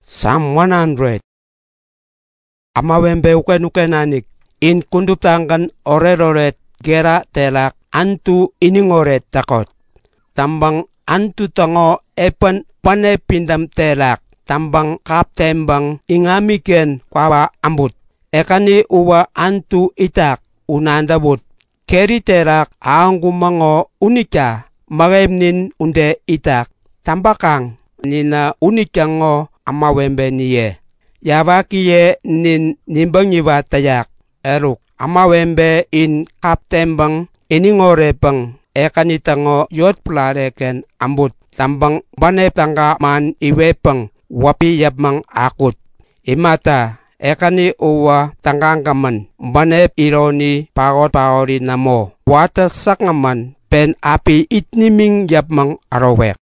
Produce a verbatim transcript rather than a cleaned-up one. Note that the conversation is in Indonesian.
Psalm one hundred. Amawembe uken-ukenanik in kunduptangkan oreroret gera telak antu iningoret takot. Tambang antu tango epan pane pindam telak. Tambang kap tembang ingamiken kwawa ambut. Ekani uwa antu itak unandabut. Keri telak aangumango unika magemnin unde itak. Tambakang nina unikango amawembe niye. Yabakiye nin nimbangiwa tayak eruk. Amawembe in kaptembang iningorepang ekanitango yot plareken ambut. Tambang bane tangga man iwepang wapi yapmang akut. Imata ekani uwa tangangkaman bane ironi pagot paori namo. Wata sakngaman pen api itniming yapmang arawek.